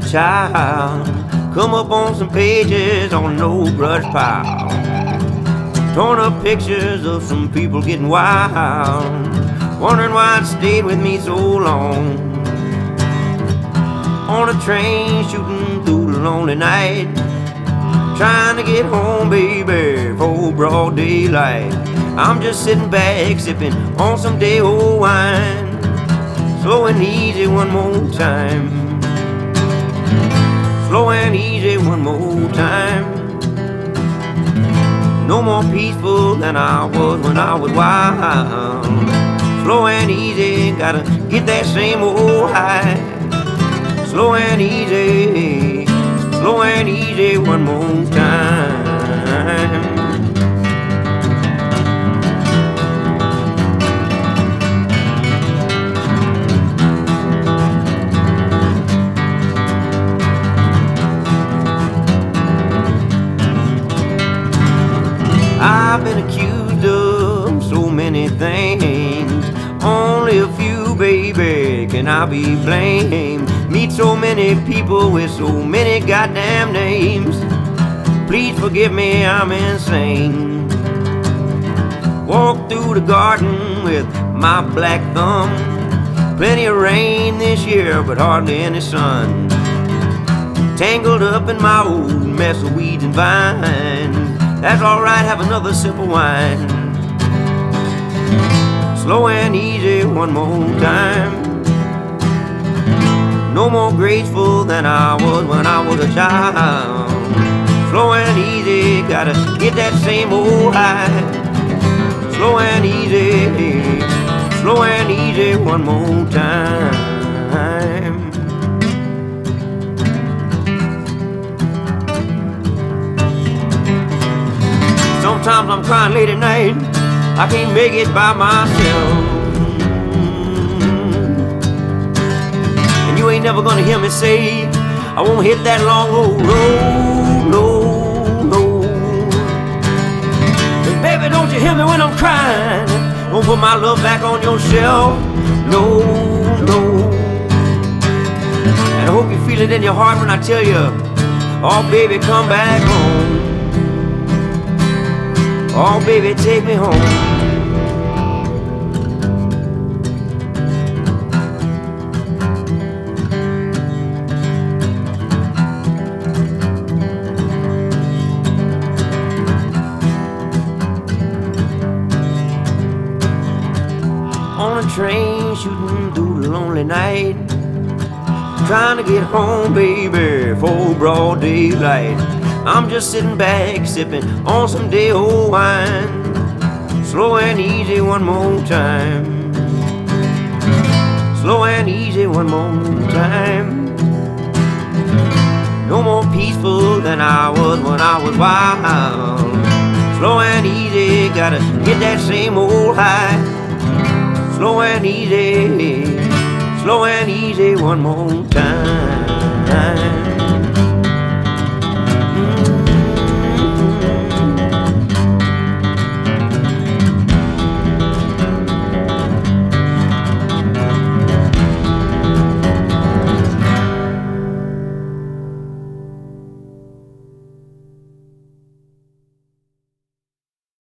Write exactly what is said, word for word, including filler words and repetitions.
child. Come up on some pages on an old brush pile. Torn up pictures of some people getting wild. Wondering why it stayed with me so long. On a train shooting through the lonely night, trying to get home, baby, for broad daylight. I'm just sitting back, sipping on some day old wine. Slow and easy one more time. Slow and easy one more time. No more peaceful than I was when I was wild. Slow and easy, gotta get that same old high. Slow and easy, slow and easy one more time. I've been accused of so many things. Only a few, baby, can I be blamed. Meet so many people with so many goddamn names. Please forgive me, I'm insane. Walk through the garden with my black thumb. Plenty of rain this year, but hardly any sun. Tangled up in my old mess of weeds and vines. That's alright, have another sip of wine. Slow and easy one more time. No more graceful than I was when I was a child. Slow and easy, gotta get that same old high. Slow and easy, slow and easy one more time. Sometimes I'm crying late at night, I can't make it by myself. And you ain't never gonna hear me say I won't hit that long old road, no, no. But baby, don't you hear me when I'm crying? Won't put my love back on your shelf, no, no. And I hope you feel it in your heart when I tell you, oh baby, come back home. Oh baby, take me home. On a train shooting through the lonely night, trying to get home, baby, for broad daylight. I'm just sitting back, sipping on some day old wine. Slow and easy one more time. Slow and easy one more time. No more peaceful than I was when I was wild. Slow and easy, gotta get that same old high. Slow and easy, slow and easy one more time.